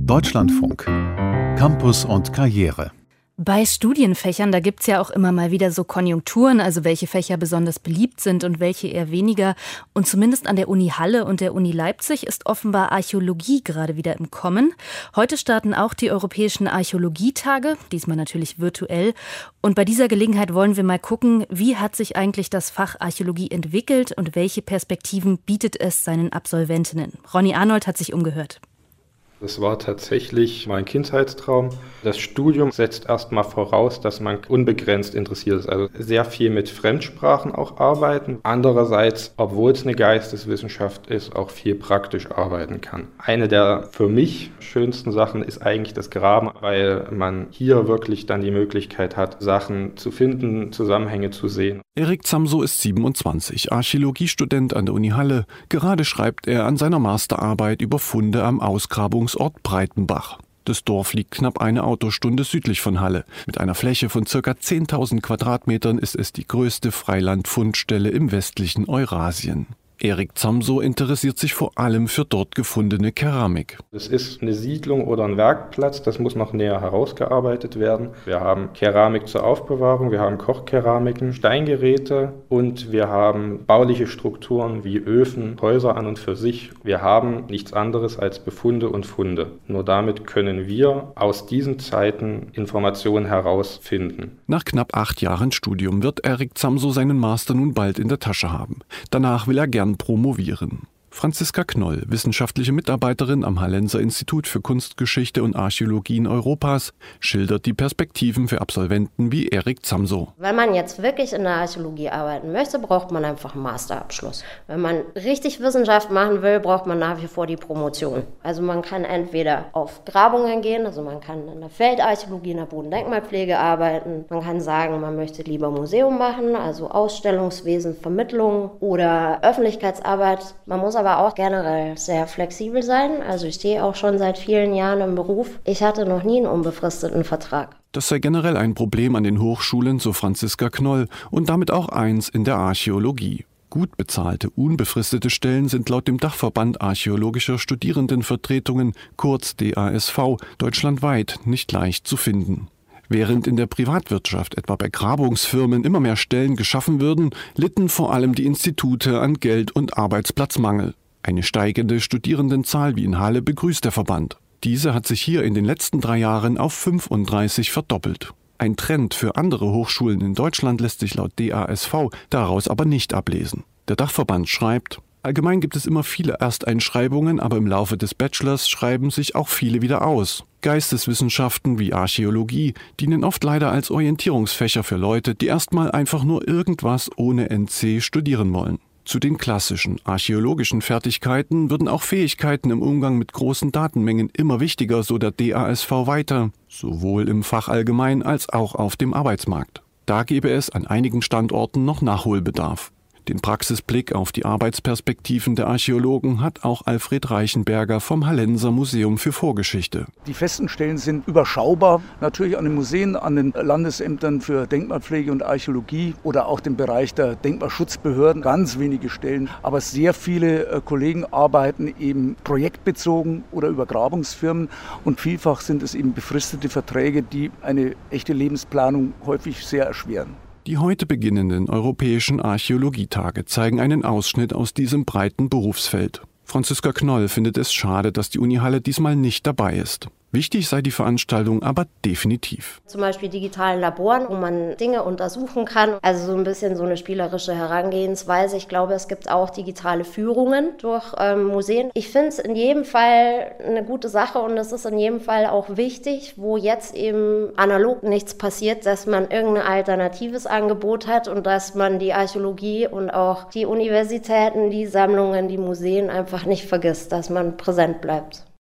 Deutschlandfunk. Campus und Karriere. Bei Studienfächern, da gibt's ja auch immer mal wieder so Konjunkturen, also welche Fächer besonders beliebt sind und welche eher weniger. Und zumindest an der Uni Halle und der Uni Leipzig ist offenbar Archäologie gerade wieder im Kommen. Heute starten auch die Europäischen Archäologietage, diesmal natürlich virtuell. Und bei dieser Gelegenheit wollen wir mal gucken, wie hat sich eigentlich das Fach Archäologie entwickelt und welche Perspektiven bietet es seinen Absolventinnen. Ronny Arnold hat sich umgehört. Das war tatsächlich mein Kindheitstraum. Das Studium setzt erstmal voraus, dass man unbegrenzt interessiert ist, also sehr viel mit Fremdsprachen auch arbeiten. Andererseits, obwohl es eine Geisteswissenschaft ist, auch viel praktisch arbeiten kann. Eine der für mich schönsten Sachen ist eigentlich das Graben, weil man hier wirklich dann die Möglichkeit hat, Sachen zu finden, Zusammenhänge zu sehen. Erik Zamso ist 27, Archäologiestudent an der Uni Halle. Gerade schreibt er an seiner Masterarbeit über Funde am Ausgrabungsort Breitenbach. Das Dorf liegt knapp eine Autostunde südlich von Halle. Mit einer Fläche von ca. 10.000 Quadratmetern ist es die größte Freilandfundstelle im westlichen Eurasien. Erik Zamso interessiert sich vor allem für dort gefundene Keramik. Es ist eine Siedlung oder ein Werkplatz, das muss noch näher herausgearbeitet werden. Wir haben Keramik zur Aufbewahrung, wir haben Kochkeramiken, Steingeräte und wir haben bauliche Strukturen wie Öfen, Häuser an und für sich. Wir haben nichts anderes als Befunde und Funde. Nur damit können wir aus diesen Zeiten Informationen herausfinden. Nach knapp 8 Jahren Studium wird Erik Zamso seinen Master nun bald in der Tasche haben. Danach will er gern promovieren. Franziska Knoll, wissenschaftliche Mitarbeiterin am Hallenser Institut für Kunstgeschichte und Archäologie in Europas, schildert die Perspektiven für Absolventen wie Erik Zamso. Wenn man jetzt wirklich in der Archäologie arbeiten möchte, braucht man einfach einen Masterabschluss. Wenn man richtig Wissenschaft machen will, braucht man nach wie vor die Promotion. Also man kann entweder auf Grabungen gehen, also man kann in der Feldarchäologie, in der Bodendenkmalpflege arbeiten. Man kann sagen, man möchte lieber Museum machen, also Ausstellungswesen, Vermittlung oder Öffentlichkeitsarbeit. Man muss aber auch generell sehr flexibel sein. Also ich stehe auch schon seit vielen Jahren im Beruf. Ich hatte noch nie einen unbefristeten Vertrag. Das sei generell ein Problem an den Hochschulen, so Franziska Knoll, und damit auch eins in der Archäologie. Gut bezahlte, unbefristete Stellen sind laut dem Dachverband Archäologischer Studierendenvertretungen, kurz DASV, deutschlandweit nicht leicht zu finden. Während in der Privatwirtschaft, etwa bei Grabungsfirmen, immer mehr Stellen geschaffen würden, litten vor allem die Institute an Geld- und Arbeitsplatzmangel. Eine steigende Studierendenzahl wie in Halle begrüßt der Verband. Diese hat sich hier in den letzten 3 Jahren auf 35 verdoppelt. Ein Trend für andere Hochschulen in Deutschland lässt sich laut DASV daraus aber nicht ablesen. Der Dachverband schreibt: Allgemein gibt es immer viele Ersteinschreibungen, aber im Laufe des Bachelors schreiben sich auch viele wieder aus. Geisteswissenschaften wie Archäologie dienen oft leider als Orientierungsfächer für Leute, die erstmal einfach nur irgendwas ohne NC studieren wollen. Zu den klassischen archäologischen Fertigkeiten würden auch Fähigkeiten im Umgang mit großen Datenmengen immer wichtiger, so der DASV weiter, sowohl im Fach allgemein als auch auf dem Arbeitsmarkt. Da gäbe es an einigen Standorten noch Nachholbedarf. Den Praxisblick auf die Arbeitsperspektiven der Archäologen hat auch Alfred Reichenberger vom Hallenser Museum für Vorgeschichte. Die festen Stellen sind überschaubar. Natürlich an den Museen, an den Landesämtern für Denkmalpflege und Archäologie oder auch dem Bereich der Denkmalschutzbehörden. Ganz wenige Stellen, aber sehr viele Kollegen arbeiten eben projektbezogen oder über Grabungsfirmen. Und vielfach sind es eben befristete Verträge, die eine echte Lebensplanung häufig sehr erschweren. Die heute beginnenden Europäischen Archäologietage zeigen einen Ausschnitt aus diesem breiten Berufsfeld. Franziska Knoll findet es schade, dass die Uni Halle diesmal nicht dabei ist. Wichtig sei die Veranstaltung aber definitiv. Zum Beispiel digitalen Laboren, wo man Dinge untersuchen kann. Also so ein bisschen so eine spielerische Herangehensweise. Ich glaube, es gibt auch digitale Führungen durch Museen. Ich finde es in jedem Fall eine gute Sache und es ist in jedem Fall auch wichtig, wo jetzt eben analog nichts passiert, dass man irgendein alternatives Angebot hat und dass man die Archäologie und auch die Universitäten, die Sammlungen, die Museen einfach nicht vergisst, dass man präsent bleibt.